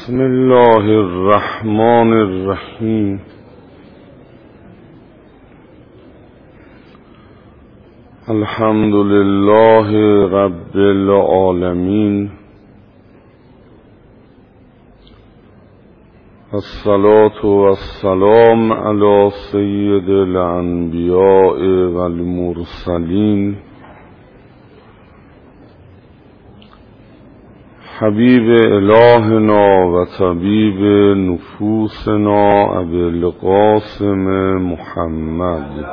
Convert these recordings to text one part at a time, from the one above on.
بسم الله الرحمن الرحیم. الحمد لله رب العالمین، الصلاة والسلام علی سید الانبیاء والمرسلین، حبیب الهنا و طبیب نفوسنا ابی القاسم محمد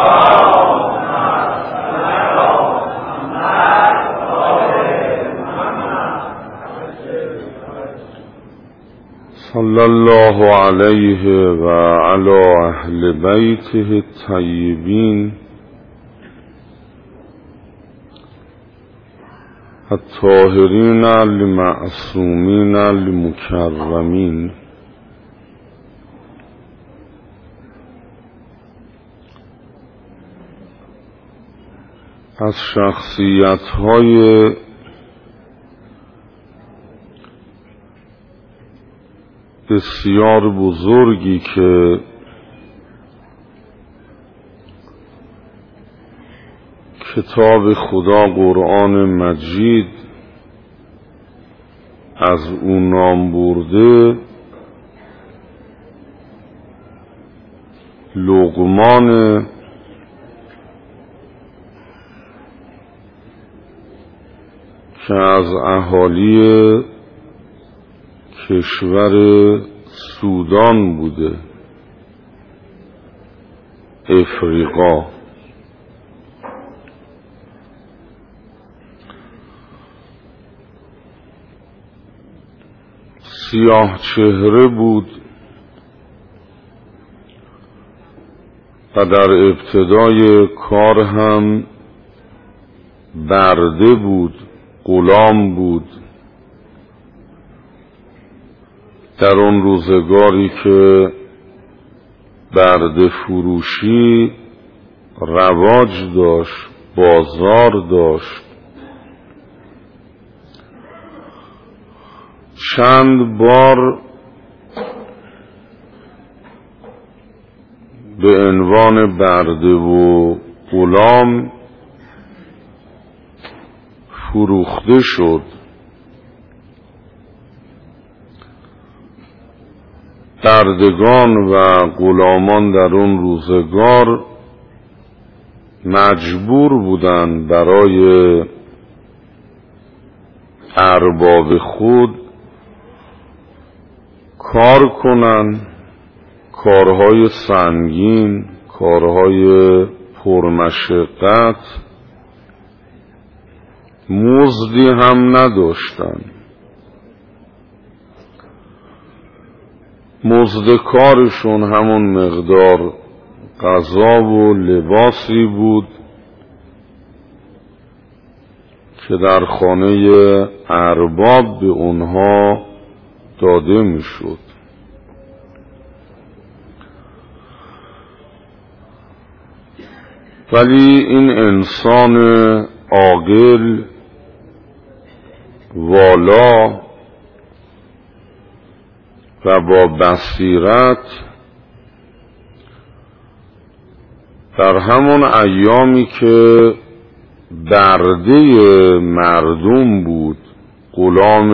صلی الله علیه و علی اهل بیته الطیبین الطاهرین المعصومین المکرمین. از شخصیت‌های بسیار بزرگی که کتاب خدا قرآن مجید از او نام برده، لقمان که از اهالی کشور سودان بوده، افریقا. سیاه چهره بود و در ابتدای کار هم برده بود، غلام بود. در اون روزگاری که برده فروشی رواج داشت، بازار داشت، چند بار به عنوان برده و غلام فروخته شد. بردگان و غلامان در اون روزگار مجبور بودند برای ارباب خود کار کنن، کارهای سنگین، کارهای پرمشقت، مزدی هم نداشتن. مزد کارشون همون مقدار غذا و لباسی بود که در خانه ارباب به اونها داده میشد. ولی این انسان عاقل، والا و با بصیرت در همون ایامی که برده مردم بود، غلام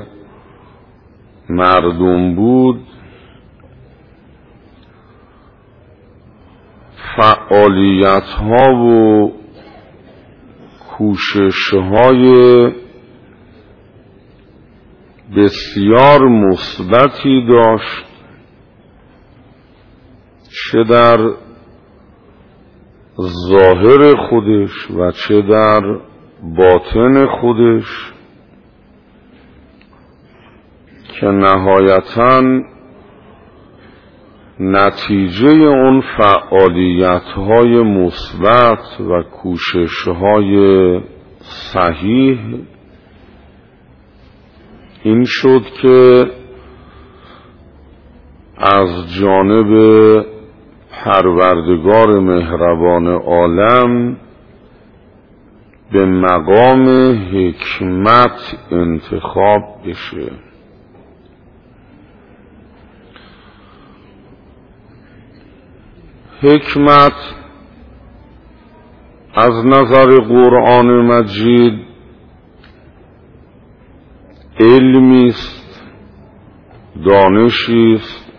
مردم بود، فعالیت ها و کوشش های بسیار مثبتی داشت، چه در ظاهر خودش و چه در باطن خودش، که نهایتاً نتیجه اون فعالیت‌های مثبت و کوشش‌های صحیح این شد که از جانب پروردگار مهربان عالم به مقام حکمت انتخاب بشه. حکمت از نظر قرآن مجید علمی است، دانشی است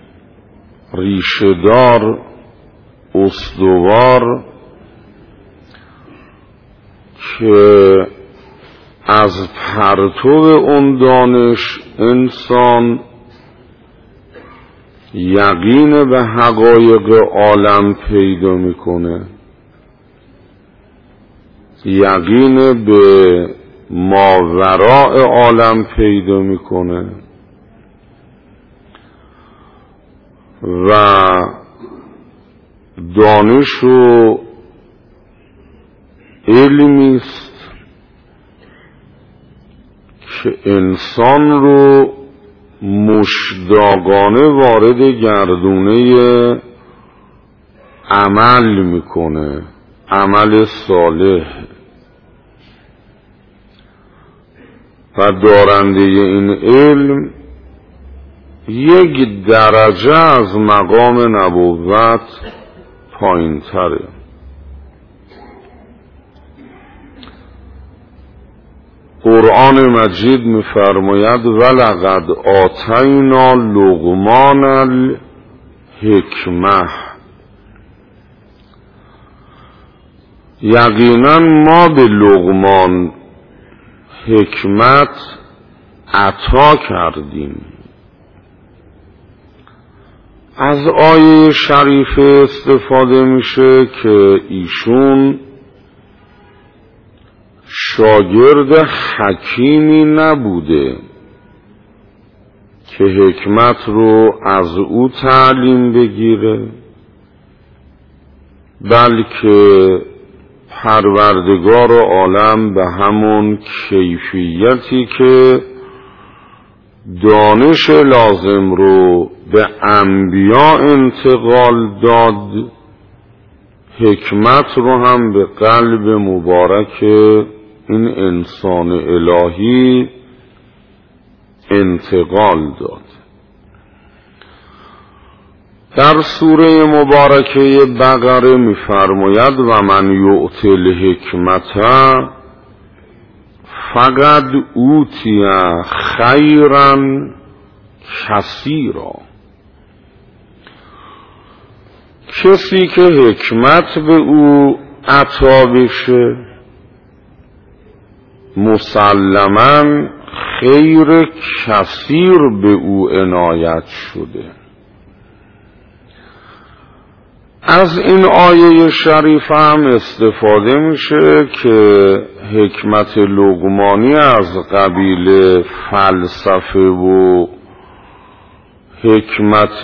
ریشه‌دار، استوار، که از پرتو اون دانش انسان یقین به حقایق عالم پیدا میکنه، یقین به ماوراء عالم پیدا میکنه و دانش و علمی است که انسان رو مشتاقانه وارد گردونه عمل میکنه، عمل صالح، و دارنده این علم یک درجه از مقام نبوت پایین تره. قرآن مجید می‌فرماید ولقد آتینا لقمان الحکمه، یقینا ما به لقمان حکمت عطا کردیم. از آیه شریفه استفاده میشه که ایشون شاگرد حکیمی نبوده که حکمت رو از او تعلیم بگیره، بلکه پروردگار عالم به همون کیفیتی که دانش لازم رو به انبیا انتقال داد، حکمت رو هم به قلب مبارک این انسان الهی انتقال داد. در سوره مبارکه بقره می‌فرماید و من یؤت الحکمت فقد اوتی خیرا کثیرا، کسی که حکمت به او عطا بشه مسلماً خیر کثیر به او عنایت شده. از این آیه شریف هم استفاده میشه که حکمت لقمانی از قبیل فلسفه و حکمت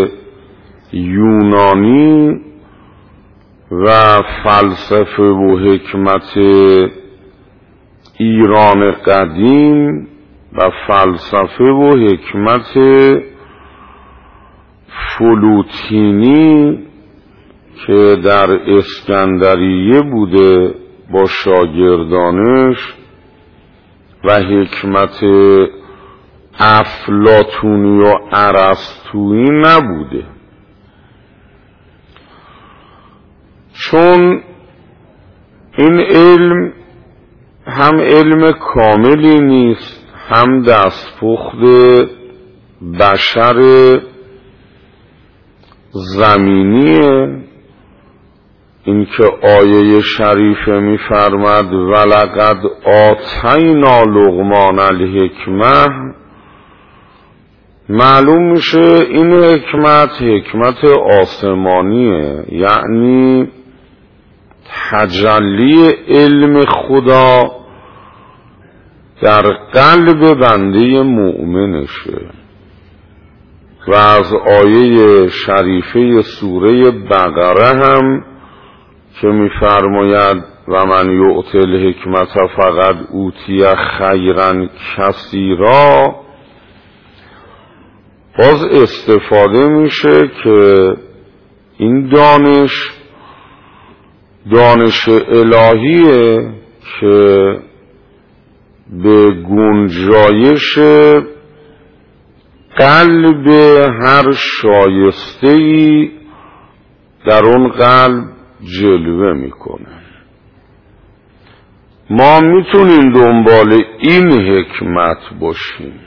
یونانی و فلسفه و حکمت ایران قدیم و فلسفه و حکمت فلوتینی که در اسکندریه بوده با شاگردانش و حکمت افلاطونی و ارسطویی نبوده، چون این علم هم علم کاملی نیست، هم دستپخت بشر زمینیه. این که آیه شریفه می‌فرماد ولقد آتینا لقمان الحکمه، معلوم میشه این حکمت آسمانیه، یعنی تجلی علم خدا در قلب بنده مؤمنشه. و از آیه شریفه سوره بقره هم که می‌فرماید و من یؤت الحکمت فقد اوتی خیرا کثیرا، باز استفاده میشه که این دانش الهیه که به گنجایش قلب هر شایسته‌ای در اون قلب جلوه میکنه. ما میتونیم دنبال این حکمت باشیم،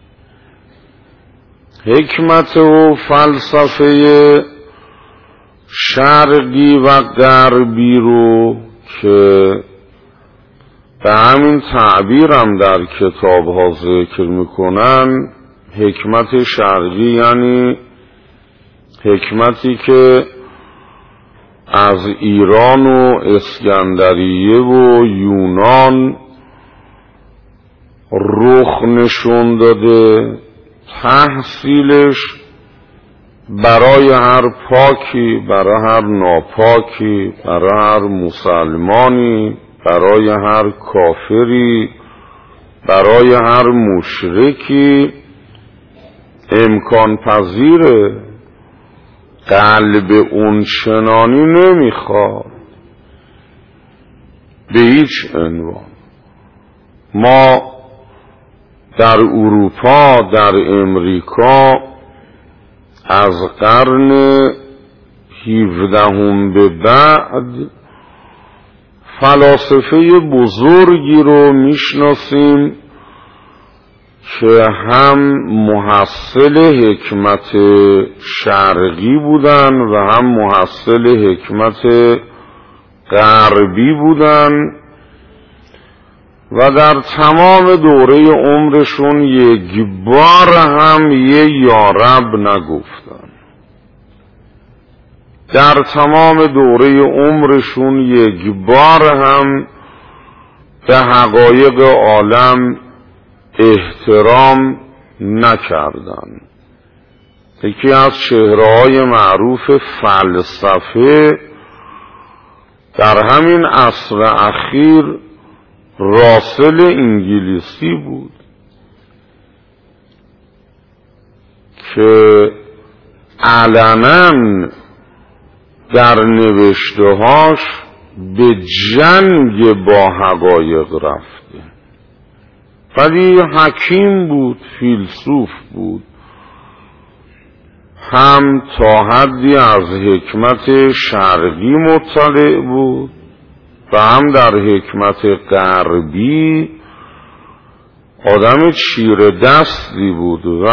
حکمت و فلسفه شرقی و غربی رو که به همین تعبیرم در کتاب ها ذکر میکنن. حکمت شرقی یعنی حکمتی که از ایران و اسکندریه و یونان رخ نشون داده، تحصیلش برای هر پاکی، برای هر ناپاکی، برای هر مسلمانی، برای هر کافری، برای هر مشرکی امکان پذیره. قلب اون چنانی نمیخواد به هیچ عنوان. ما در اروپا، در امریکا از قرن 17 به بعد فلاسفه بزرگی رو میشناسیم که هم محصل حکمت شرقی بودن و هم محصل حکمت غربی بودن و در تمام دوره عمرشون یک بار هم یه یارب نگفتن. در تمام دوره عمرشون یک بار هم به حقایق عالم احترام نکردن. یکی از چهره‌های معروف فلسفه در همین عصر اخیر راسل انگلیسی بود که علنا در نوشته‌هاش به جنگ با حقایق رفته. ولی حکیم بود، فیلسوف بود، هم تا حدی از حکمت شرقی مطلع بود و هم در حکمت غربی آدم چیره دستی بود و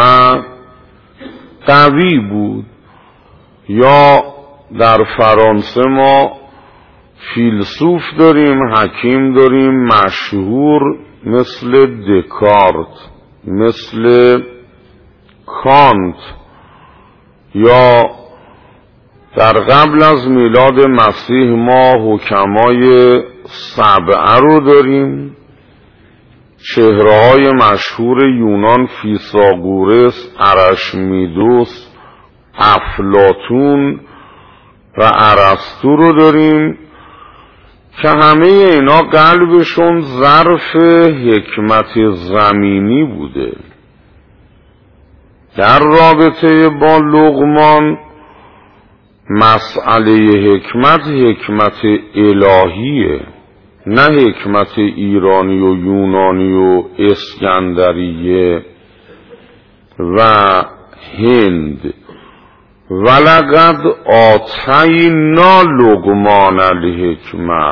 قوی بود. یا در فرانسه ما فیلسوف داریم، حکیم داریم مشهور، مثل دکارت، مثل کانت، یا در قبل از میلاد مسیح ما حکمای سبعه رو داریم. چهره‌های مشهور یونان فیثاغورس، ارشمیدس، افلاطون و ارسطو رو داریم که همه اینا قلبشون ظرف حکمت زمینی بوده. در رابطه با لقمان مسئله حکمت، حکمت الهیه، نه حکمت ایرانی و یونانی و اسکندریه و هند. ولقد آتینا لقمان الحکمه،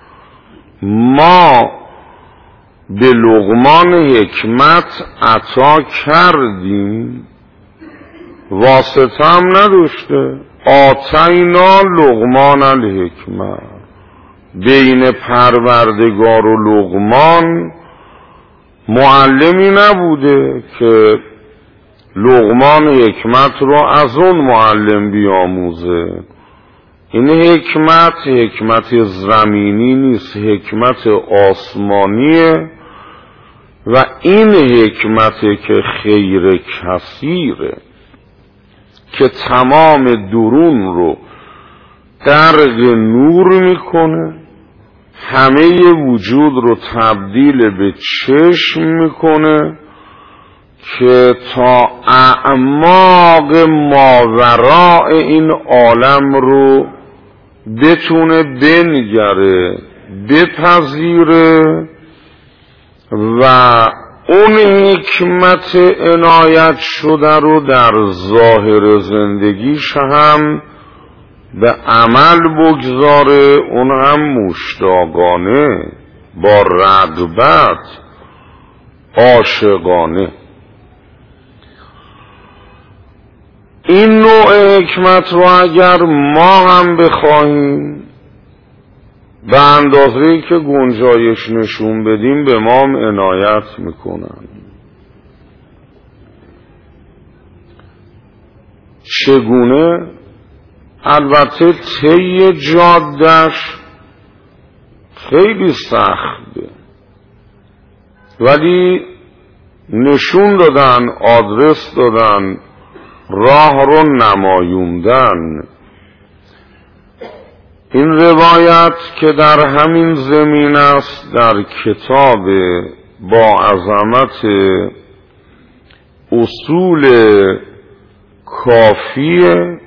ما به لقمان حکمت عطا کردیم، واسطه هم نداشته. آتینا لقمان الحکمه، بین پروردگار و لقمان معلمی نبوده که لقمان حکمت رو از اون معلم بیاموزه. این حکمت حکمت زمینی نیست، حکمت آسمانیه و این حکمت که خیر کثیره که تمام درون رو غرق نور میکنه، همه وجود رو تبدیل به چشم میکنه که تا اعماق ماوراء این عالم رو بتونه بنگره، بپذیره و اون حکمت عنایت شده رو در ظاهر زندگیش هم به عمل بگذاره، اون هم مشتاقانه، با رغبت، عاشقانه. این نوع حکمت رو اگر ما هم بخواهیم به اندازه‌ای که گنجایش نشون بدیم به ما هم عنایت میکنن. چگونه؟ البته طی جاده‌اش خیلی سخته، ولی نشون دادن، آدرس دادن، راه رو نمایوندن. این روایت که در همین زمین است در کتاب با عظمت اصول کافیه،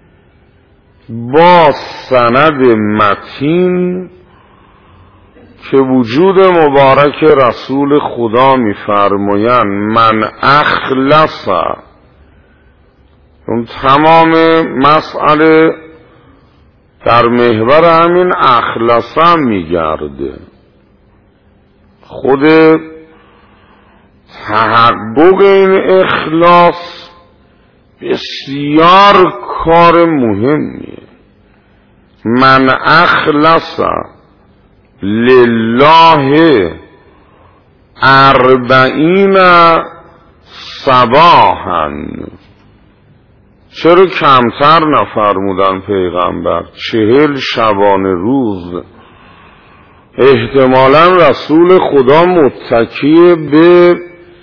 با سند متین که وجود مبارک رسول خدا می‌فرمایند من اخلص، اون تمام مسئله در محور همین اخلص میگرده. خود تحقق این اخلاص بسیار کار مهمیه. من اخلص لله 40 صباحا، چرا کمتر نفرمودن پیغمبر؟ 40 شبانه روز. احتمالا رسول خدا متکی به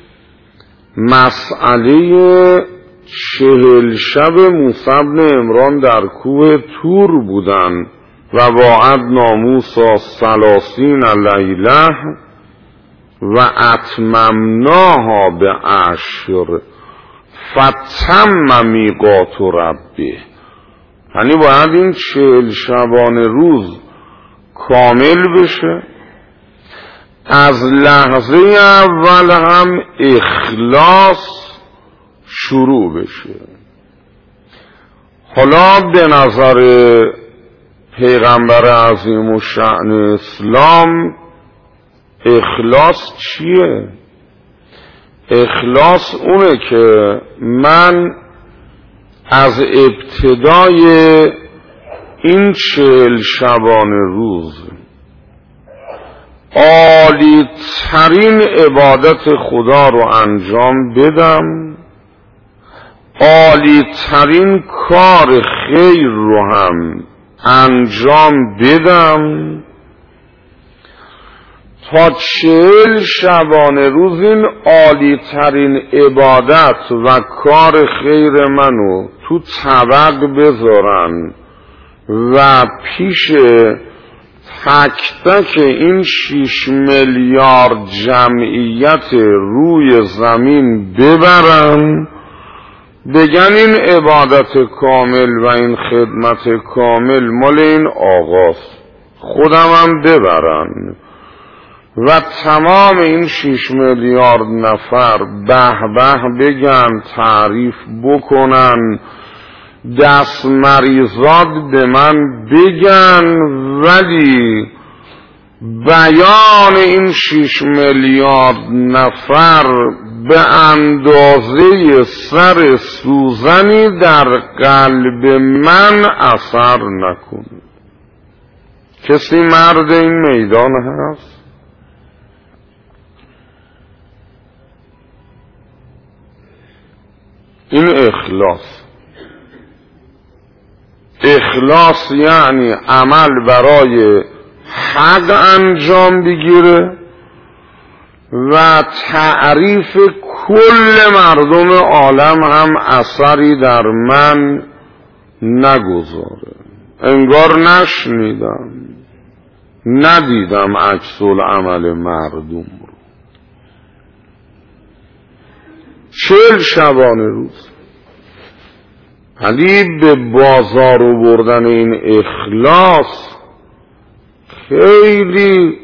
مسئله 40 شب موسی بن عمران در کوه طور بودن و وعدنا موسی 30 لیله و اتممناها ب10 فتم میقات ربه. یعنی باید این 40 شبانه روز کامل بشه. از لحظه اول هم اخلاص شروع بشه. حالا به نظر پیغمبر عظیم الشأن اسلام اخلاص چیه؟ اخلاص اونه که من از ابتدای این 40 شبانه روز عالی ترین عبادت خدا رو انجام بدم، عالی ترین کار خیر رو هم انجام بدم، تا 40 شبانه روز این عالی ترین عبادت و کار خیر منو تو طبق بذارن و پیش تک تک این 6 میلیارد جمعیت روی زمین ببرن، بگن این عبادت کامل و این خدمت کامل مال این آقاست، خودم هم ببرن و تمام این 6 میلیارد نفر به به بگن، تعریف بکنن، دست مریضات به من بگن، ولی بیان این 6 میلیارد نفر به اندازه سر سوزنی در قلب من اثر نکنه. کسی مرد این میدان هست؟ این اخلاص. اخلاص یعنی عمل برای حق انجام بگیره و تعریف کل مردم عالم هم اثری در من نگذاره، انگار نشنیدم، ندیدم عکس العمل مردم رو. 40 شبانه روز. ولی به بازار آوردن این اخلاص خیلی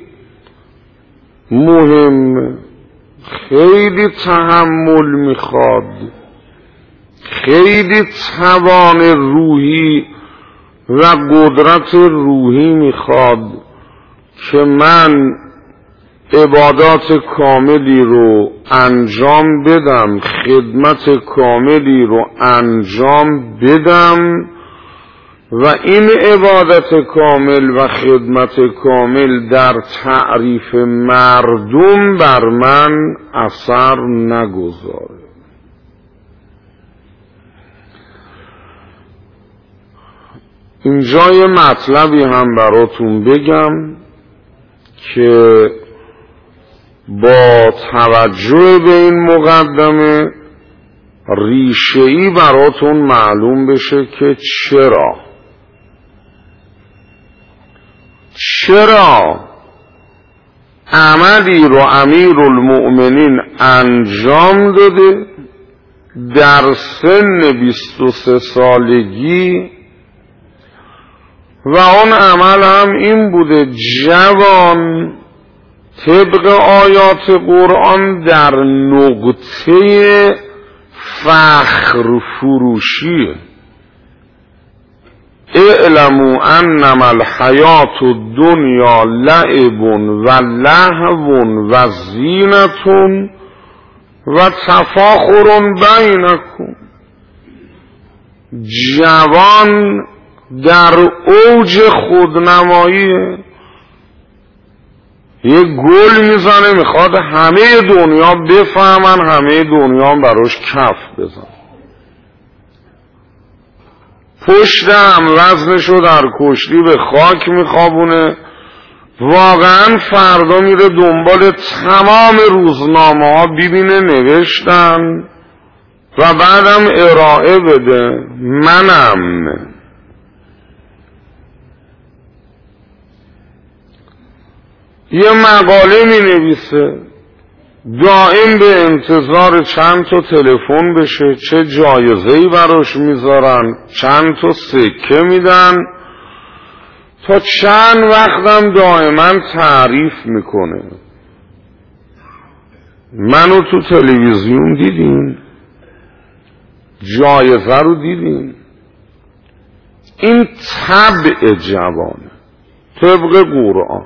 مهم، خیلی تحمل میخواد، خیلی توان روحی و قدرت روحی میخواد که من عبادات کاملی رو انجام بدم، خدمت کاملی رو انجام بدم و این عبادت کامل و خدمت کامل در تعریف مردم بر من اثر نگذاره. اینجا یه مطلبی هم براتون بگم که با توجه به این مقدمه ریشه‌ای براتون معلوم بشه که چرا عملی رو امیرالمؤمنین انجام داده در سن 23 سالگی و اون عمل هم این بوده جوان طبق آیات قرآن در نقطه فخر فروشیه. اعلموا انما الحیات الدنیا لعب و لهو و زینة و تفاخر بینکم. جوان در اوج خودنماییه، یه گل میزنه میخواد همه دنیا بفهمن، همه دنیا براش کف بزن، پشت هم وزنشو در کشتی به خاک میخوابونه. واقعا فردا میره دنبال تمام روزنامه ها ببینه نوشتن و بعدم ارائه بده منم. یه مقاله می نویسه، دائم به انتظار چند تا تلفن بشه، چه جایزه‌ای براش میذارن، چند تا سکه میدن، تا چند وقتم دائما تعریف میکنه. منو تو تلویزیون دیدین، جایزه رو دیدین. این طبع جوانه طبق قرآن.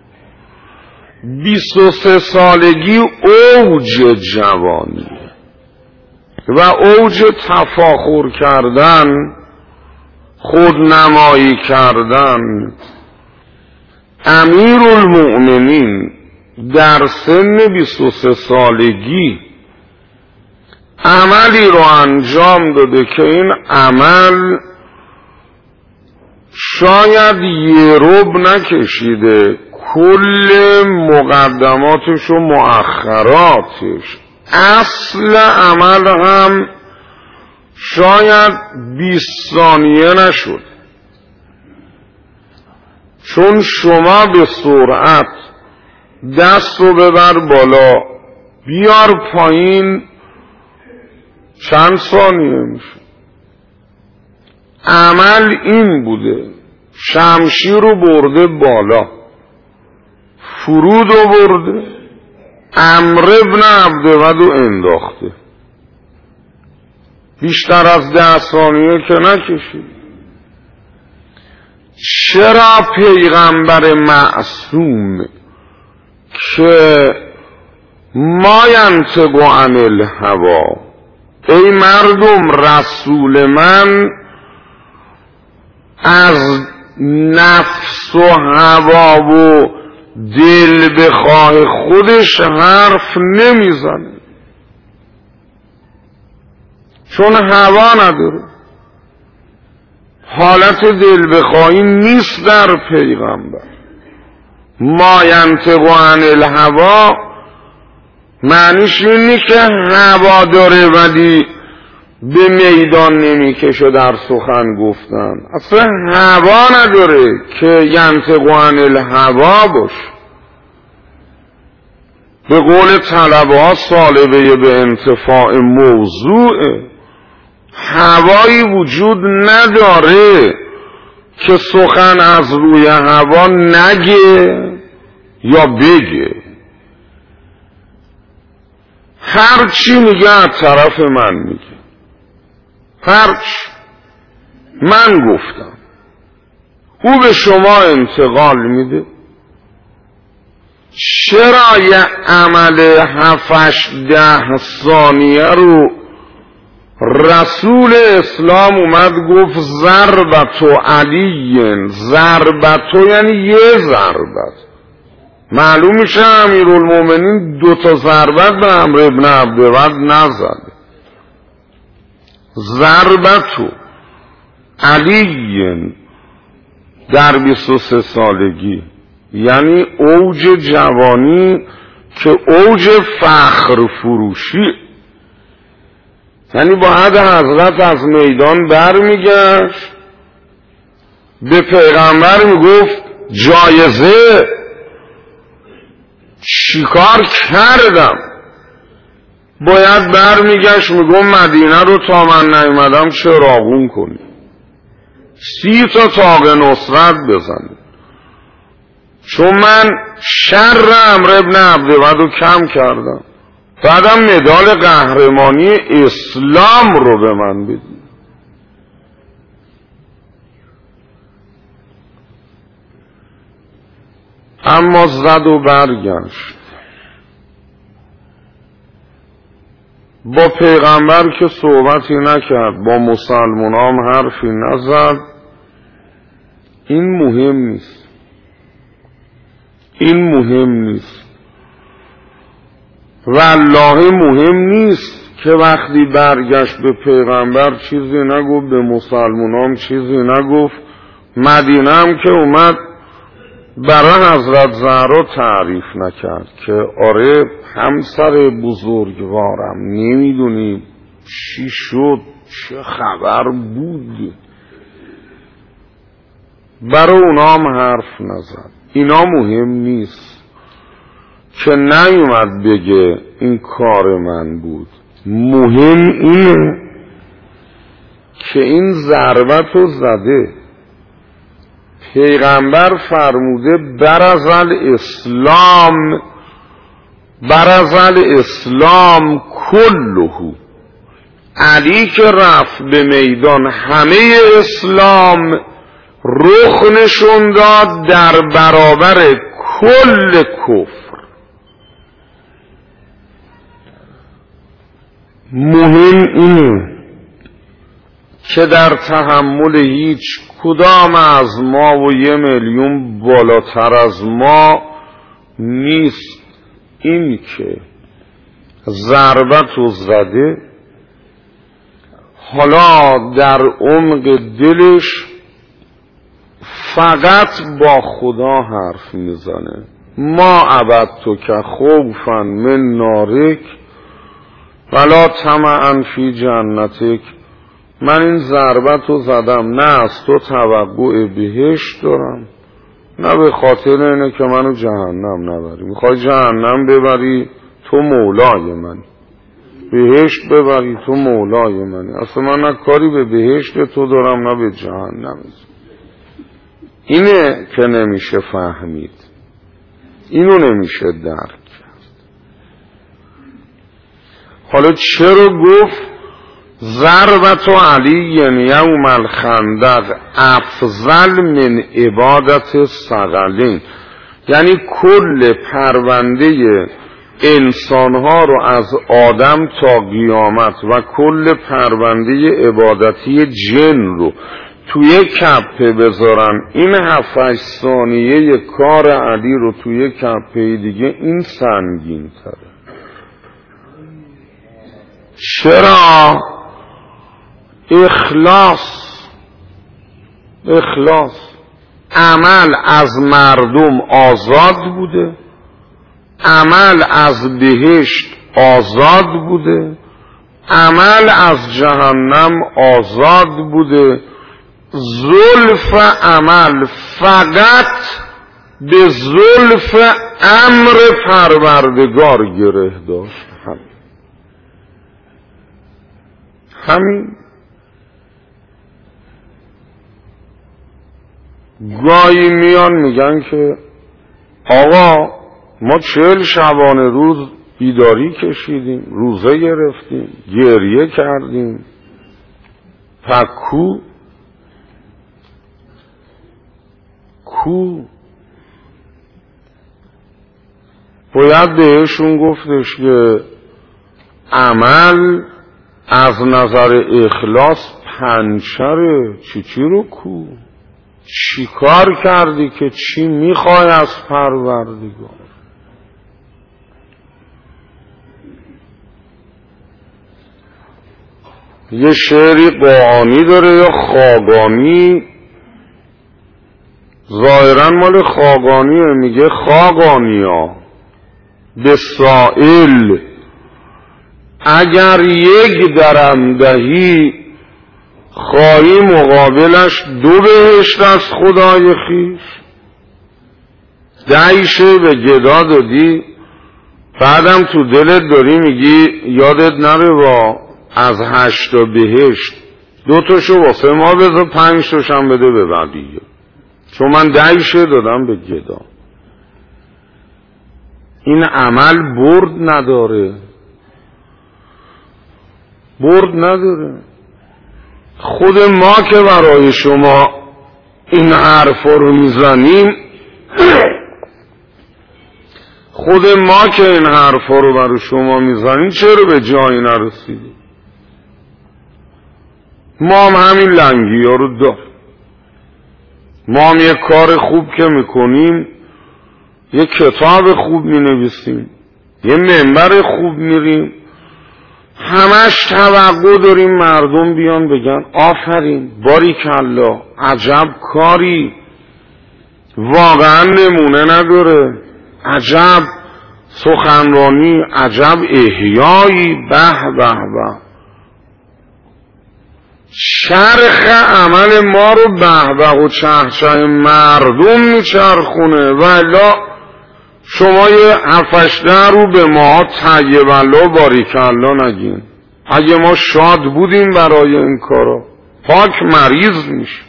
23 سالگی اوج جوانی و اوج تفاخر کردن، خودنمایی کردن. امیرالمؤمنین در سن 23 سالگی عملی رو انجام داده که این عمل شاید یه ربع نکشیده، کل مقدماتش و مؤخراتش، اصل عمل هم شاید 20 ثانیه نشد. چون شما به سرعت دست رو ببر بالا بیار پایین چند ثانیه میشه. عمل این بوده، شمشیر رو برده بالا، فرود آورده، عمرو بن عبدود رو انداخته، بیشتر از 10 ثانیه که نکشید. چرا پیغمبر معصوم که ما ینطق عن الهوی، ای مردم رسول من از نفس و هوا و دل بخواه خودش حرف نمیزنه، چون هوا نداره، حالت دل بخواهی نیست در پیغمبر. ما ینطق عن الهوی معنیش اینه که هوا داره ولی به میدان نمیکشه در سخن گفتن. اصلا هوا نداره که ینطق عن الهوی باشه. به قول طلبه ها سالبه به انتفاع موضوعه. هوایی وجود نداره که سخن از روی هوا نگه یا بگه. هر چی میگه از طرف من میگه، هر چی من گفتم او به شما انتقال میده. چرا یه عمل 7-10 ثانیه رو رسول اسلام اومد گفت ضربتو علی، ضربتو یعنی یه ضربت. معلوم میشه امیرالمومنین 2 ضربت به عمرو ابن عبدود نزد. ضربتو علی در 23 سالگی، یعنی اوج جوانی که اوج فخر فروشی، یعنی باید حضرت از میدان برمیگشت به پیغمبر میگفت جایزه چیکار کردم، باید برمیگشت میگم مدینه رو تا من نیومدم چراغون کنی، 30 تا طاق نصرت بزنی، چون من شر عمرو ابن عبدود رو کم کردم، بعدم مدال قهرمانی اسلام رو به من بدی. اما زد و برگشت. با پیغمبر که صحبتی نکرد، با مسلمان هم حرفی نزد. این مهم نیست، این مهم نیست. والله مهم نیست که وقتی برگشت به پیغمبر چیزی نگفت، به مسلمان هم چیزی نگفت. مدینه هم که اومد برای حضرت زهرا تعریف نکرد که آره همسر بزرگوارم نمیدونی چی شد، چه خبر بود. برای اونا هم حرف نزد. اینا مهم نیست که نیومد بگه این کار من بود. مهم اینه که این ضربت رو زده. پیغمبر فرموده برزل اسلام کلهو. علی که رفت به میدان همه اسلام رخ نشون داد در برابر کل کفر. مهم اینه که در تحمل هیچ کدام از ما و 1 میلیون بالاتر از ما نیست این که ضربت رو زده، حالا در عمق دلش فقط با خدا حرف میزنه. ما عبدتو که خوفا من نارک ولا طمعا فی جنتک. من این ضربت رو زدم نه از تو توقع بهشت دارم، نه به خاطر اینه که منو جهنم نبری. میخوای جهنم ببری تو مولای منی، بهشت ببری تو مولای منی. اصلا من نه کاری به بهشت تو دارم نه به جهنم. اینه که نمیشه فهمید، اینو نمیشه درک کرد. حالا چرا گفت ضربت علی یوم الخندق افضل من عبادت ثقلین؟ یعنی کل پرونده انسانها رو از آدم تا قیامت و کل پرونده عبادتی جن رو توی کپه بذارن، این 7-8 ثانیه کار علی رو توی کپه دیگه، این سنگین تره. چرا؟ اخلاص. عمل از مردم آزاد بوده، عمل از بهشت آزاد بوده، عمل از جهنم آزاد بوده. زلف عمل فقط به زلف امر پروردگار گره داشت. همین. گاهی میان میگن که آقا ما 40 شبانه روز بیداری کشیدیم، روزه گرفتیم، گریه کردیم، پکو. کو؟ باید بهشون گفتش که عمل از نظر اخلاص پنچره. چی رو کو؟ چی کار کردی که چی میخوای از پروردگار؟ یه شعری قاآنی داره یا خاقانی، ظاهرا مال خاقانیه، میگه خاقانیا به سائل اگر یک درم دهی، خواهی مقابلش 2 بهشت از خدای خیش. 10 شه به گدا دادی، بعدم تو دلت داری میگی یادت نره با از 8 بهشت 2 تاشو واسه ما بذار، 5 تاشم بده به بقیه، چون من 10 شه دادم به گدا. این عمل برد نداره، برد نداره. خود ما که برای شما این حرفا رو میزنیم، خود ما که این حرفا رو برای شما میزنیم، چرا به جایی نرسیدیم؟ ما هم همین لنگی ها رو داریم. ما هم یک کار خوب که میکنیم، یک کتاب خوب مینویسیم، یه منبر خوب میریم، همش توقع داریم مردم بیان بگن آفرین، باریکالله، عجب کاری، واقعا نمونه نداره، عجب سخنرانی، عجب احیایی، به به به. چرخ عمل ما رو به به و چهچه مردم میچرخونه. والا شما یه 7-8 رو به ما طیب الله و باریکالله نگین. اگه ما شاد بودیم برای این کارا، پاک مریض میشه.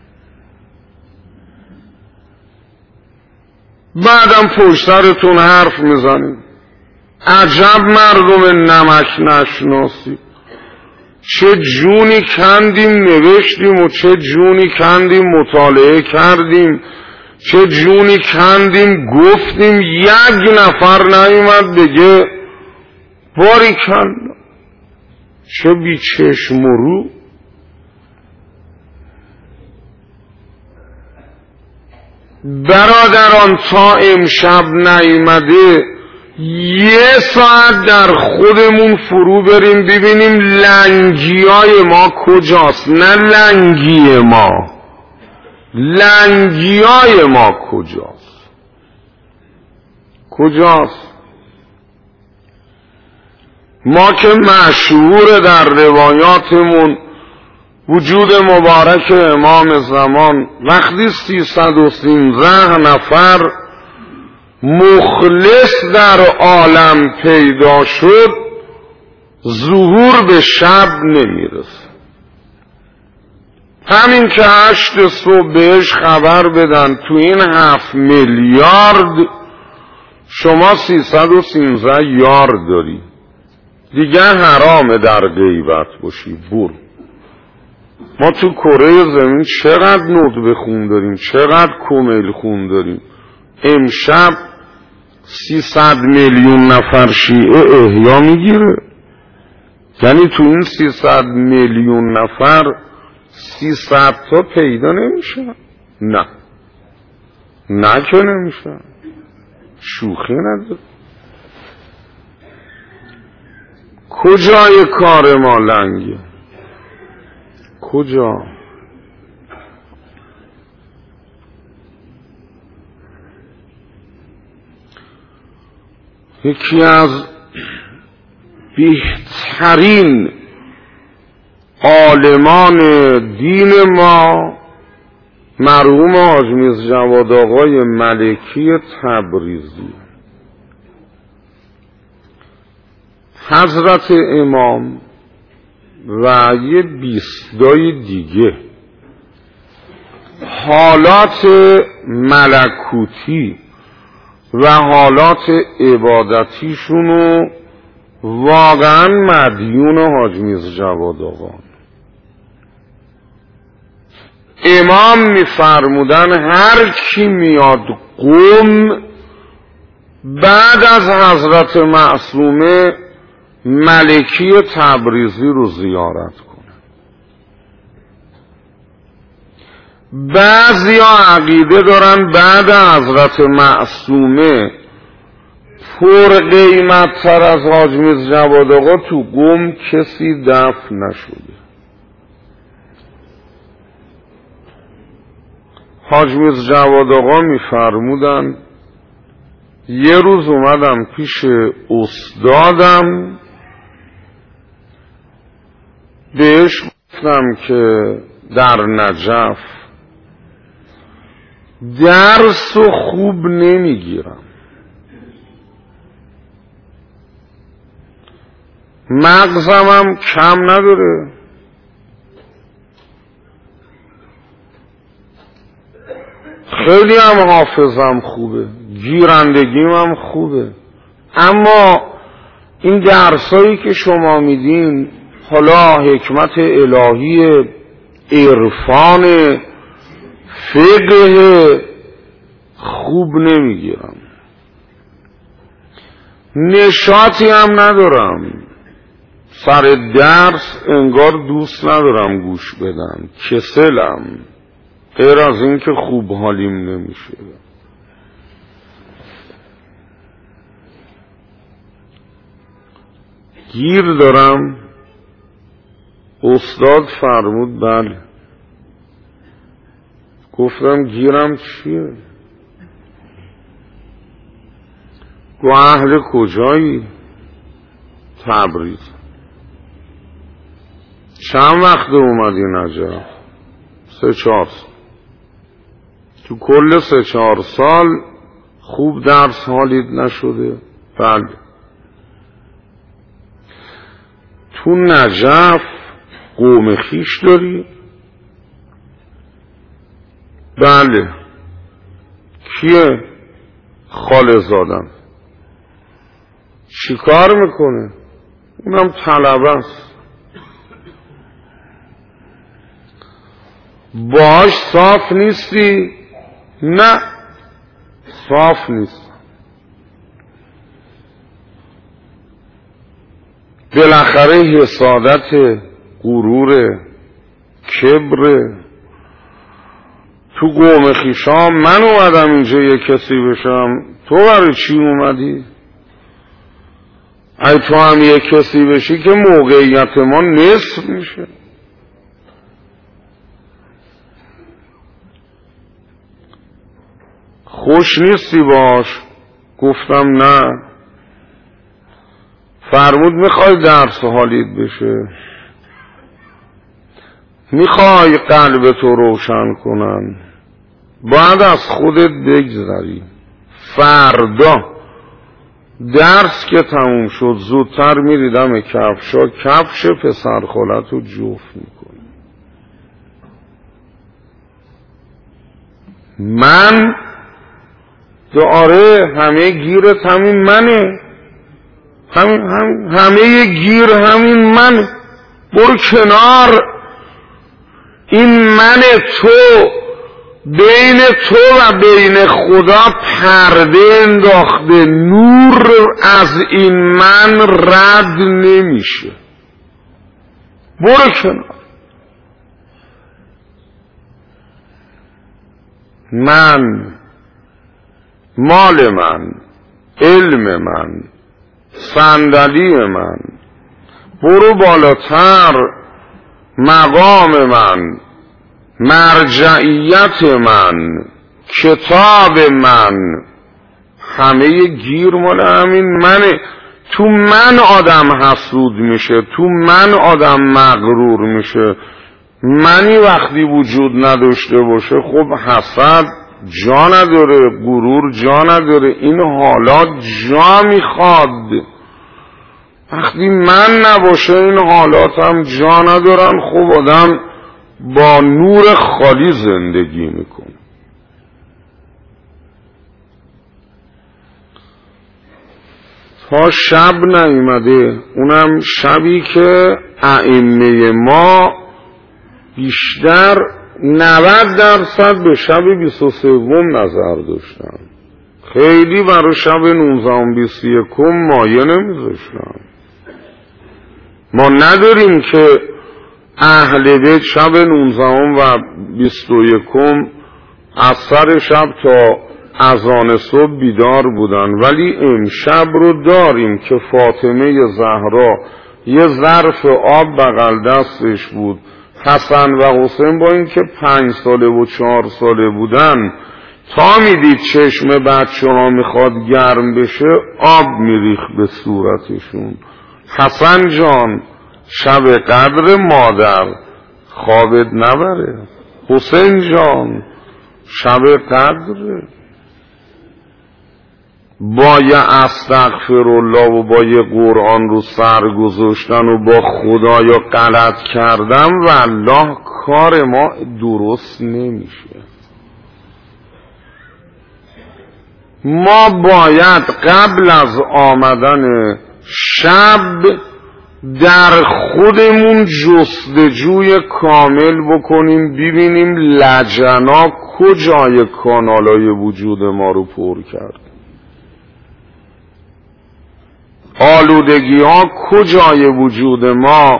بعدم پشت سرتون حرف میزنیم عجب مردم نمک نشناسی، چه جونی کندیم نوشتیم و چه جونی کندیم مطالعه کردیم، چه جونی کندیم گفتیم، 1 نفر نیومد بگه باریکالله، چه بی چشم و رو. برادران تا امشب نیومده 1 ساعت در خودمون فرو بریم ببینیم لنگیای ما کجاست. نه لنگی ما، لنگیای ما کجاست؟ کجاست؟ ما که مشهور در روایاتمون وجود مبارک امام زمان، وقتی 313 نفر مخلص در عالم پیدا شد، ظهور به شب نمیرسه. همین که 8 صبح بهش خبر بدن تو این 7 میلیارد شما 313 یار داری، دیگه حرامه در غیبت باشی. برو. ما تو کره زمین چقدر ندبه خون داریم، چقدر کمیل خون داریم. امشب 300 میلیون نفر شیعه احیا میگیره. یعنی تو این 300 میلیون نفر 300 تا پیدا نمیشه. نه که نمیشه، شوخی نداره. کجای کار ما لنگه؟ کجا؟ یکی از بهترین عالمان دین ما مرحوم حاج میرزا جواد آقای ملکی تبریزی، حضرت امام و یه 20 دیگه حالات ملکوتی و حالات عبادتیشونو واقعا مدیون حاج میرزا جواد آقا. امام میفرمودن هر کی میاد قم بعد از حضرت معصومه ملکی تبریزی رو زیارت کنه. بعضیا عقیده دارن بعد حضرت معصومه پر قیمت تر از حاج میرزا جواد آقا تو قم کسی دفن نشده. حاج میرزا جواد آقا میفرمودن یه روز اومدم پیش استادم بهش گفتم که در نجف درس خوب نمیگیرم، مغزم کم نداره، خیلی هم حافظم خوبه، گیرندگیم هم خوبه، اما این درسایی که شما میدین حالا حکمت الهی، عرفان، فقه خوب نمیگیرم، نشاطی هم ندارم، سر درس انگار دوست ندارم گوش بدم، کسلم، غیر از این که خوب حالیم نمیشه. گیر دارم. استاد فرمود بله. گفتم گیرم چیه؟ گو اهل کجایی؟ تبریز. چند وقت اومدی نجف؟ 3-4 سال. تو کل 3-4 سال خوب درس حالیت نشده؟ بله. تو نجف قوم خیش داری؟ بله. کیه؟ خاله زادم. چی کار میکنه؟ اونم طلبه است. باش صاف نیستی؟ نه صاف نیست. بالاخره حسادت، غرور، کبر. تو قوم خیشام من اومدم اینجا یه کسی بشم، تو برای چی اومدی؟ ای تو هم یه کسی بشی که موقعیت ما نصف میشه. خوش نیستی باش؟ گفتم نه. فرمود میخوای درس حالیت بشه؟ میخوای قلب تو روشن کنن؟ باید از خودت بگذری. فردا درس که تموم شد زودتر میریدم کفشا، کفش پسر خالتو جفت میکنی. من داره همه گیرت همین منه، همه گیر همین منه. برو کنار. این من تو بین تو و بین خدا پرده انداخته، نور از این من رد نمیشه. برو کنار. من، مال من، علم من، صندلی من، برو بالاتر، مقام من، مرجعیت من، کتاب من، همه گیر مال همین منه. تو من آدم حسود میشه، تو من آدم مغرور میشه. منی وقتی وجود نداشته باشه خب حسد جا نداره، غرور جا نداره، این حالات جا میخواد. وقتی من نباشه این حالات هم جا ندارن. خب آدم با نور خالی زندگی میکنه. تا شب نیامده، اونم شبی که ائمه ما بیشتر 90% به شب 23 نظر داشتن، خیلی برای شب 19 و 21 مایه نمیذاشتن. ما نداریم که اهل بیت شب 19 و 21 از سر شب تا اذان صبح بیدار بودن، ولی امشب رو داریم که فاطمه زهرا یه ظرف آب بغل دستش بود، حسن و حسین با اینکه 5 ساله و 4 ساله بودن تا میدید چشم بچه ها میخواد گرم بشه آب میریخ به صورتشون. حسن جان شب قدر مادر خوابت نبره، حسین جان شب قدره. با یه استغفرالله و با یه قرآن رو سر گذاشتن و با خدایا غلط کردن والله کار ما درست نمیشه. ما باید قبل از آمدن شب در خودمون جستجوی کامل بکنیم، ببینیم لجنا کجای کانالای وجود ما رو پر کرد، آلودگی ها کجای وجود ما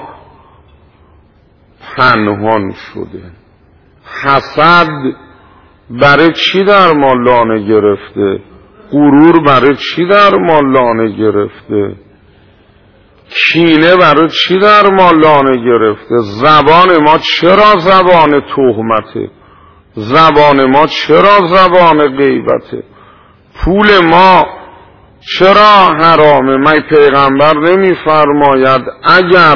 پنهان شده، حسد برای چی در ما لانه گرفته، غرور برای چی در ما لانه گرفته، کینه برای چی در ما لانه گرفته، زبان ما چرا زبان تهمته، زبان ما چرا زبان غیبته، پول ما چرا حرامه. من پیغمبر نمیفرماید اگر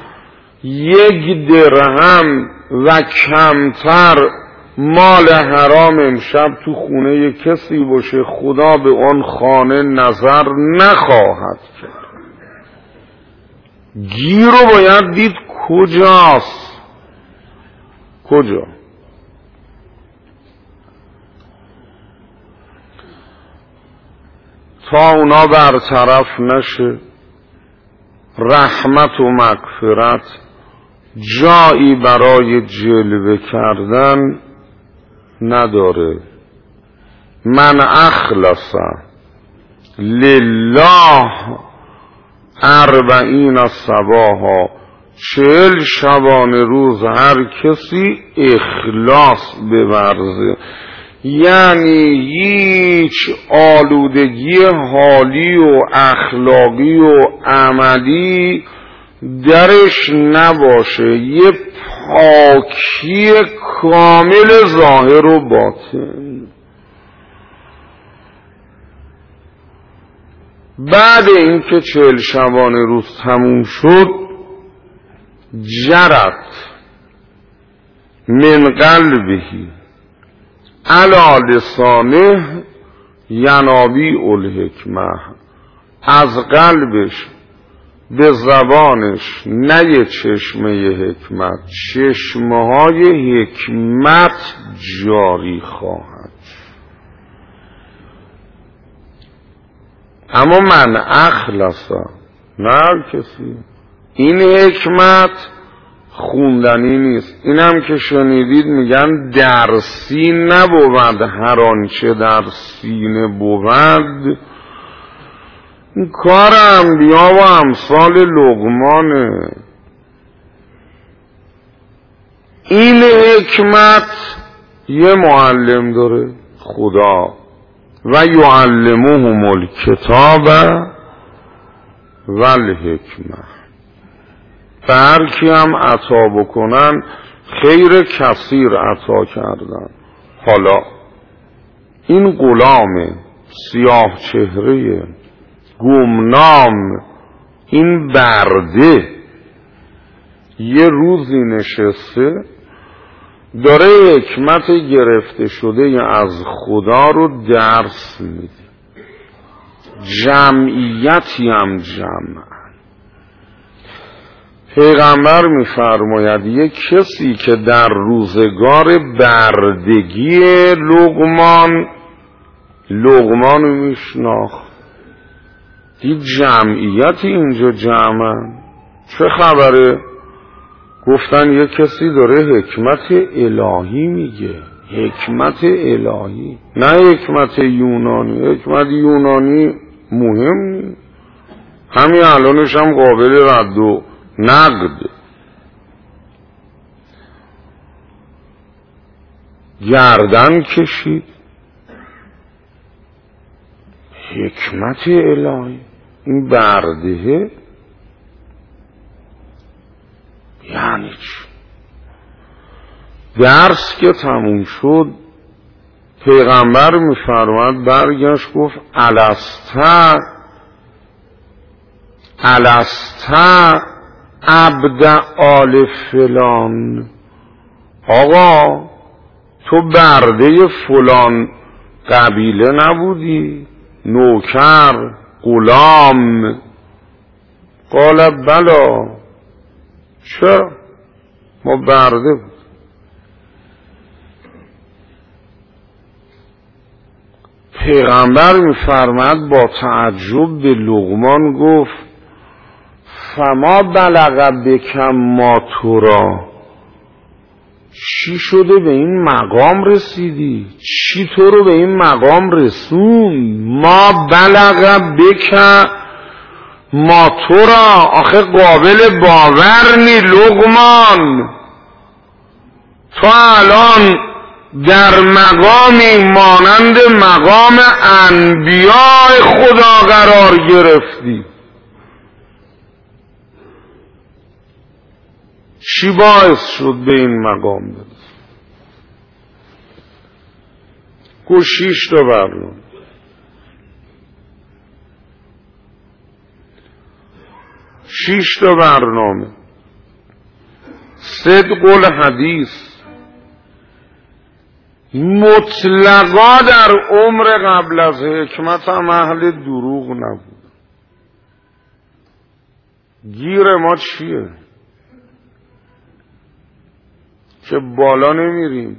1 درهم و کمتر مال حرام امشب تو خونه کسی باشه خدا به آن خانه نظر نخواهد کرد. گیر رو باید دید کجاست، کجا. تا اونا برطرف نشه رحمت و مغفرت جایی برای جلوه کردن نداره. من اخلص لله 40 صباحا 40 شبانه روز هر کسی اخلاص بورزه، یعنی هیچ آلودگی حالی و اخلاقی و عملی درش نباشه، یه پاکی کامل ظاهر و باطن. بعد اینکه 40 شبانه روز تموم شد جرت من قلبهی علی لسانه ینابیع الحکمه، از قلبش به زبانش نه یه چشمه حکمت، چشمه های حکمت جاری خواهد. اما من اخلصا نه هر کسی. این حکمت خوندنی نیست، اینم که شنیدید میگن درسی نبود، هر آنچه در سینه بود. این کار انبیا و امثال لقمانه. این حکمت یه معلم داره خدا، و یعلمهم الکتاب و الحکمه، هر کی هم عطا بکنن خیر کثیر عطا کردن. حالا این غلام سیاه چهره گمنام، این برده یه روزی نشسته داره حکمت گرفته شده از خدا رو درس میده. جمعیتی هم جمع. پیغمبر میفرماید یک کسی که در روزگار بردگی لقمان رو میشناخت، دید جمعیتی اینجا جمعن، چه خبره؟ گفتن یک کسی داره حکمت الهی میگه. حکمت الهی، نه حکمت یونانی. حکمت یونانی مهم نیست، همین الانش هم قابل رد و نقد. گردن کشید، حکمت الهی. این بردهه یعنی چی؟ درس که تموم شد پیغمبر میفرماد برگشت گفت السته عبد آل فلان. آقا تو برده فلان قبیله نبودی؟ نوکر، غلام؟ قال بلا. چرا؟ ما برده بود. پیغمبر میفرماد با تعجب به لقمان گفت فما بلغ بکم ما ترا. چی شده به این مقام رسیدی؟ چی تو رو به این مقام رسون؟ ما بلغ بکم ما ترا. آخه قابل باور نی لقمان، تو الان در مقامی مانند مقام انبیاء خدا قرار گرفتی. چی باعث شد به این مقام برسی؟ گو 6 تا برنامه. 6 تا برنامه. صدق الحدیث. مطلقا در عمر قبل از حکمت هم اهل دروغ نبود. گیر ما چیه؟ که بالا نمیریم،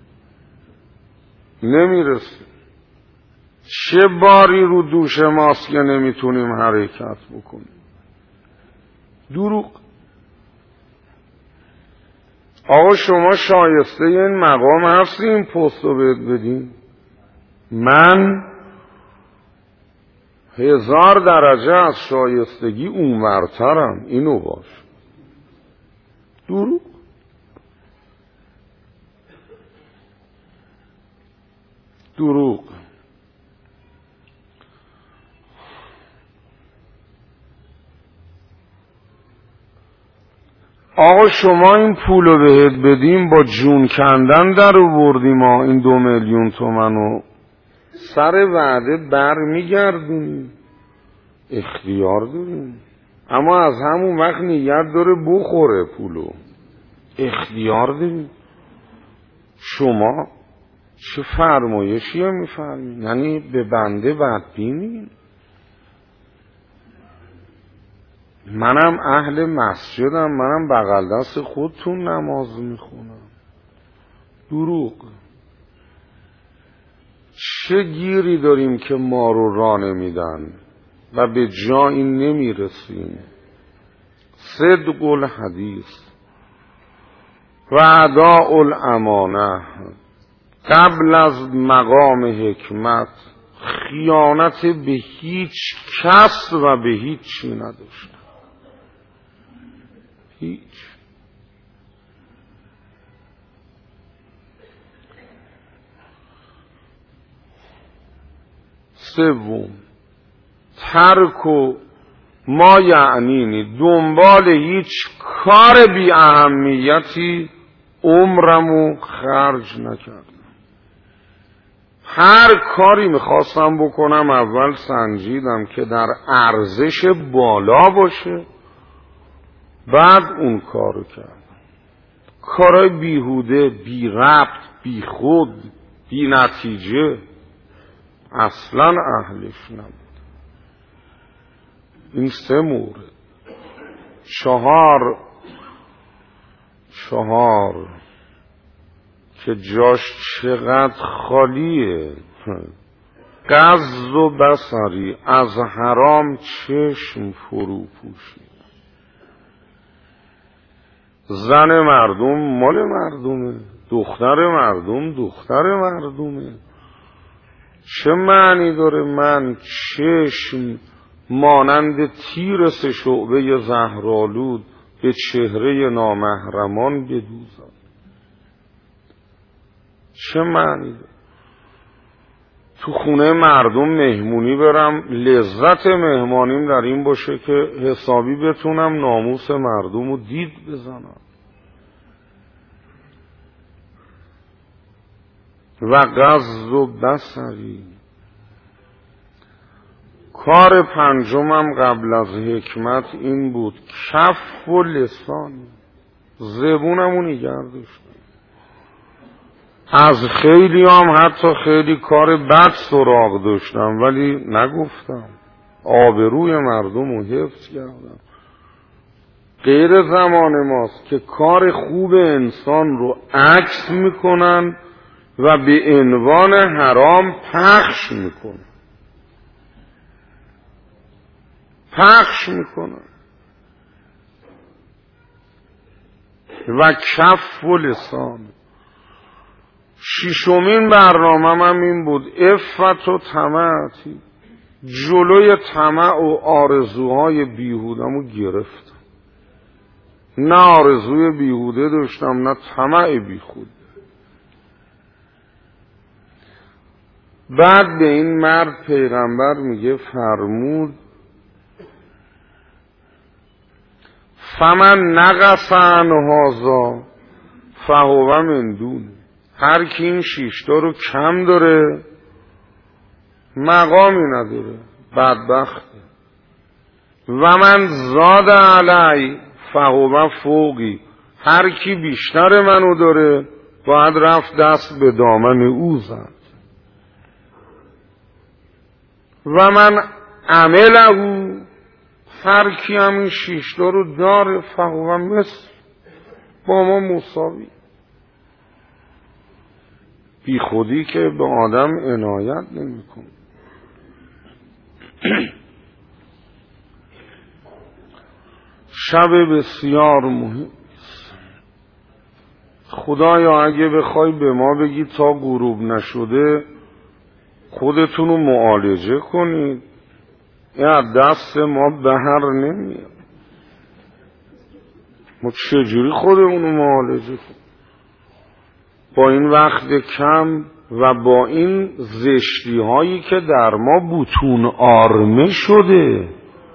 نمیرسیم. چه باری رو دوش ماست که نمیتونیم حرکت بکنیم؟ دروغ. آقا شما شایسته این مقام هستی این پست رو بهت بدیم؟ من 1000 درجه از شایستگی اونورترم، اینو باش. دروغ. دروغ. آقا شما این پولو بهت بدیم با جون کندن در آوردیم، ما این 2 میلیون تومنو سر وعده بر میگردونیم، اختیار داریم. اما از همون وقت نیت داره بخوره پولو، اختیار داریم. شما چه فرمایشی میفرمایید؟ یعنی به بنده بدبینی؟ منم اهل مسجدم، منم بغل دست خودتون نماز میخونم. دروغ. چه گیری داریم که ما رو راه نمیدن و به جایی نمیرسیم؟ صدق الحدیث و اداء الامانه. قبل از مقام حکمت خیانت به هیچ کس و به هیچ چی نداشت. هیچ. سوم، ترک و ما یعنینی، دنبال هیچ کار بی اهمیتی عمرمو خرج نکردم. هر کاری میخواستم بکنم اول سنجیدم که در ارزش بالا باشه، بعد اون کارو کردم. کارای بیهوده، بی ربط، بی خود، بی نتیجه اصلا اهلش نبود. این 3 مورد. 4 که جاش چقدر خالیه. غض و بصری، از حرام چشم فرو پوشید. زن مردم مال مردمه، دختر مردم دختر مردمه. چه معنی داره من چشم مانند تیر 3 شعبه زهرآلود به چهره نامحرمان بدوزم؟ چه معنی داره؟ تو خونه مردم مهمونی برم، لذت مهمانیم در این باشه که حسابی بتونم ناموس مردم رو دید بزنم. و غض و بصری. کار پنجمم قبل از حکمت این بود کف و لسان، زبونمو نگه داشتم. از خیلی هم حتی خیلی کار بد سراغ داشتم ولی نگفتم، آبروی مردم رو حفظ کردم. غیر زمان ماست که کار خوب انسان رو عکس میکنن و به عنوان حرام پخش میکنن و کف و لسان. 6مین برنامه‌م هم این بود عفت و طمعتی. جلوی طمع و آرزوهای بیهودمو گرفتم. نه آرزوی بیهوده داشتم نه طمع بیخود. بعد به این مرد پیغمبر میگه فرمود فمن نقص عن هذا فهو من دون. هر کی این 6 تا رو کم داره مقامی نداره، بدبخته. و من زاد علی فهو فوقی. هر کی بیشتر منو داره باید رفت دست به دامن او زد. و من عمله، هر کی همین 6 تا رو داره فهو مثل، با ما مساوی. بی خودی که به آدم عنایت نمی‌کنه. شب بسیار مهم. خدایا اگه بخوای به ما بگی تا غروب نشده خودتون رو معالجه کنید، این از دست ما بهر نمیاد. ما چجوری خودمون رو معالجه کنیم با این وقت کم و با این زشتی هایی که در ما بطون آرمه شده؟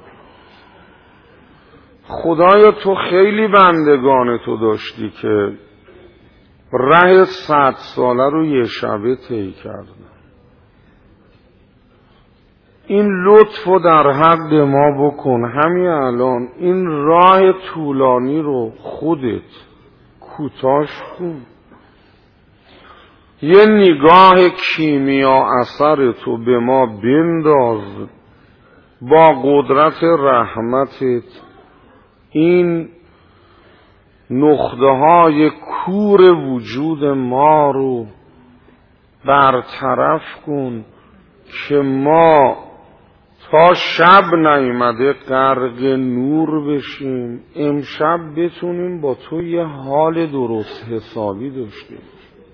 خدایا تو خیلی بندگان تو داشتی که ره 100 ساله رو یه شبه طی کردن. این لطف رو در حق ما بکن. همین الان این راه طولانی رو خودت کوتاش کن. یه نگاه کیمیا اثر تو به ما بنداز با قدرت رحمتت. این نقطه های کور وجود ما رو برطرف کن که ما تا شب نیامده غرق نور بشیم، امشب بتونیم با تو یه حال درست حسابی داشته باشیم.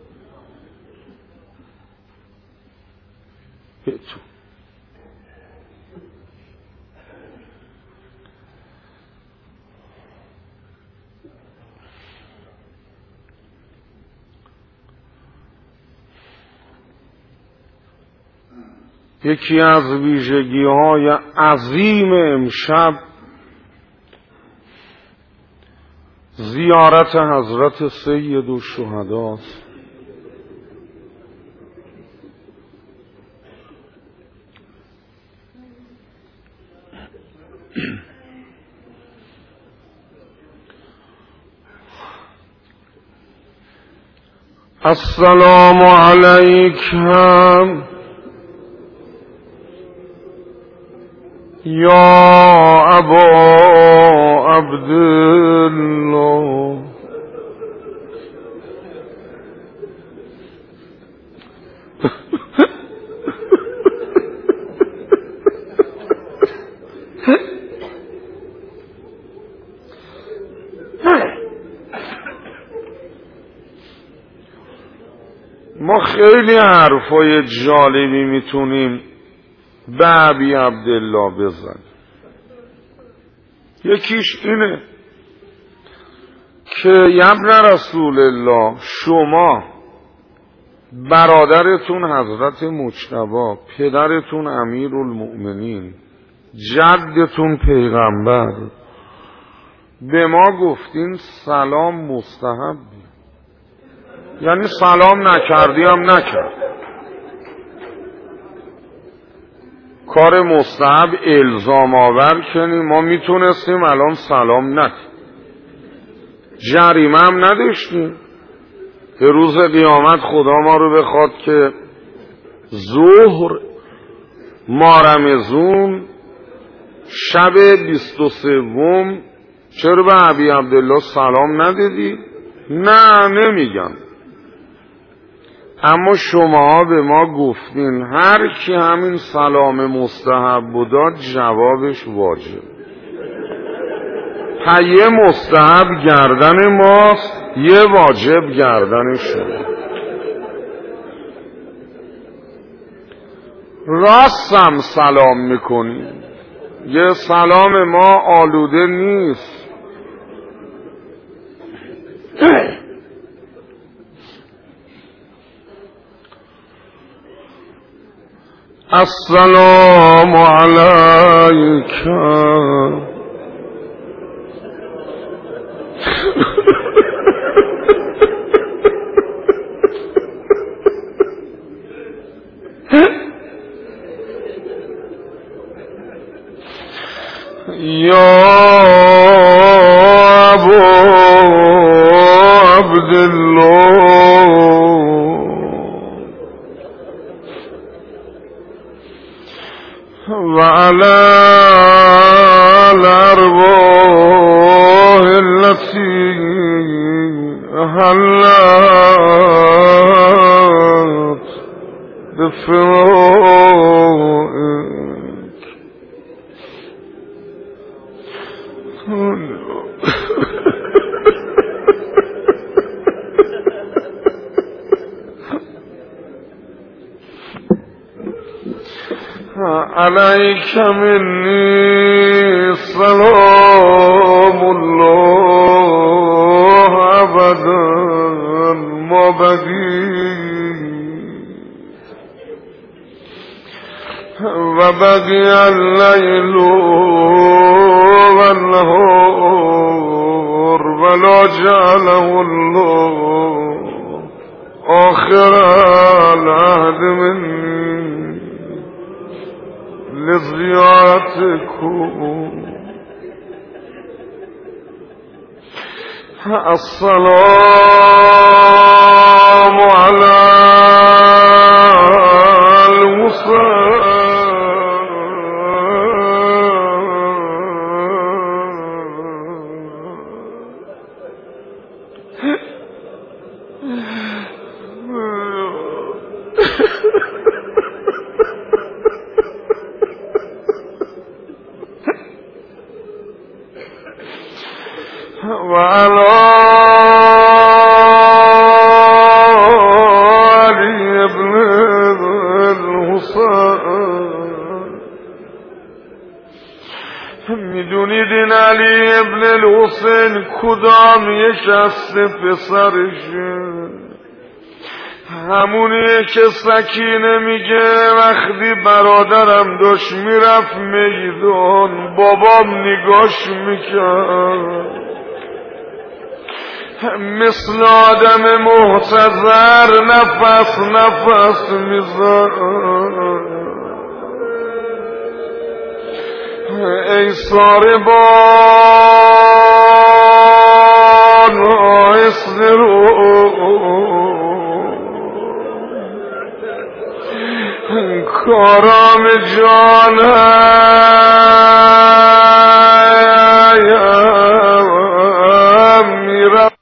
بتون یکی از ویژگی‌های عظیم امشب زیارت حضرت سید الشهداست. السلام علیکم یا ابا عبدالله. خیلی حرفای جالبی میتونیم به ابی عبدالله بزنیم. یکیش اینه که ابن رسول الله، شما برادرتون حضرت مجتبی، پدرتون امیرالمؤمنین، جدتون پیغمبر، به ما گفتین سلام مستحبی، یعنی سلام نکردی هم نکرد. کار مستحب الزام آور کنیم، ما میتونستیم الان سلام نکنیم، جریمه هم نداشتیم. به روز قیامت خدا ما رو بخواد که ظهر مارمزون شب 23 چرا به ابی عبدالله سلام ندادی؟ نه نمیگم، اما شما به ما گفتین هر کی همین سلام مستحب و داد جوابش واجب. یه مستحب گردن ماست، یه واجب گردن شما. راستم سلام میکنی، یه سلام ما آلوده نیست. السلام علیک یا ابو عبدالله و علی الارواح التي حلت بفرائك عليك مني سلام الله أبدا ما بقيت وبقي الليل والنهار ولا جعله الله آخر العهد مني لزيارتكم. السلام على المصطفى وعلى علي بن الحسين. میدونید این علی ابن الحسین کدام یک از پسرشه؟ همونیه که سکینه میگه وقتی برادرم داشت میرفت میدان بابام نگاش میکرد مثل آدم محتضر نفس نفس میزد. ای ساربان اصبروا کارام جان میرم